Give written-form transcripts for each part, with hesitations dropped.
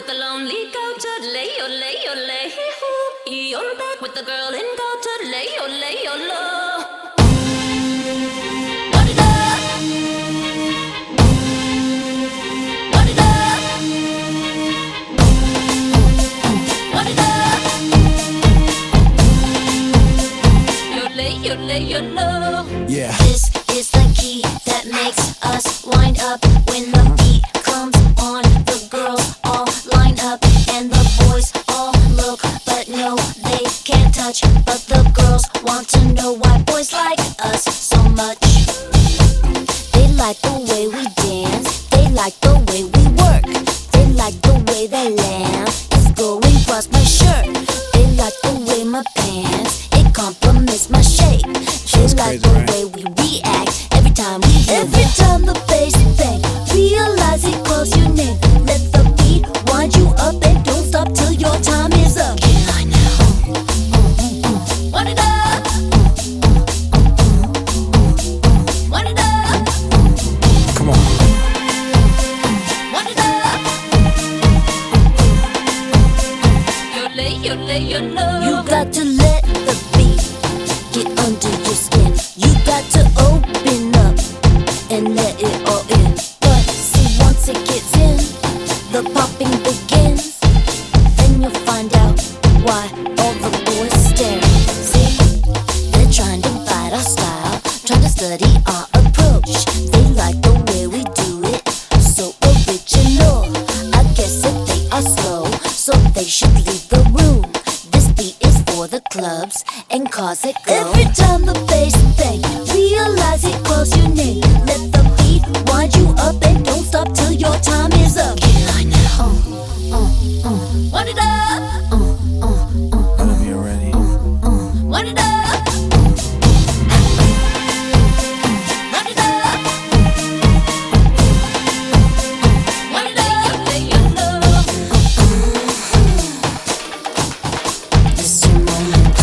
with the lonely goat, lay, oh, lay, oh, lay, hoo. You're back with the girl in goat, lay, oh, lay, oh, low. What it up? What it up? What it up? You lay, you lay, you low. Yeah. This is the key that makes us wind up when the beat comes on. The girls all line up and the boys all look, but no, they can't touch. But the girls want to know why boys like us so much. They like the way we dance, they like the way we work, they like the way that lamb is going across my shirt. They like the way my pants, it complements my shape. They like the way we react every time we hear. Every time the bass bang, realize it calls your name. Let the beat wind you up and don't stop till your time is up. Get in line now. What it up? What it up? Come on. What it up? You lay, you know. You got to let the beat get under your skin. You got to open up and let it all in. But see, once it gets in, the popping begins. Then you'll find out why all the boys stare. See, they're trying to bite our style, trying to study our approach. They like the way we do it, so original. I guess that they are slow, so they should leave the room. This beat is for the clubs and cars that go. Every time the bass bang, realize it calls your name. Let the beat wind you up and don't stop till your time is up. Get in line now. What it up? Whenever you're ready. What it up? What it up? What it up? You know. This is your moment.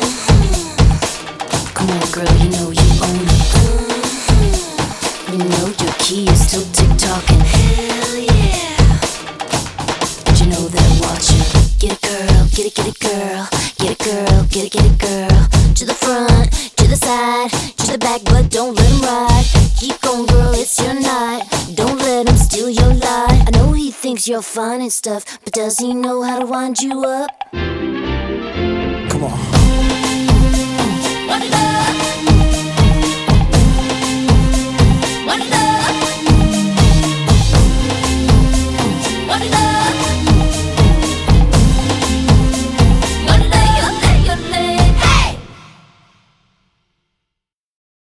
Come on, girl, you know you own it. You know your key is still tick-tocking. Hell yeah. But you know they're watching. Get it, girl, get it, get it, girl. Get it, girl, get it, get it, girl. To the front, to the side, to the back, but don't let him ride. Keep going, girl, it's your night. Don't let him steal your light. I know he thinks you're fine and stuff, but does he know how to wind you up? Come on.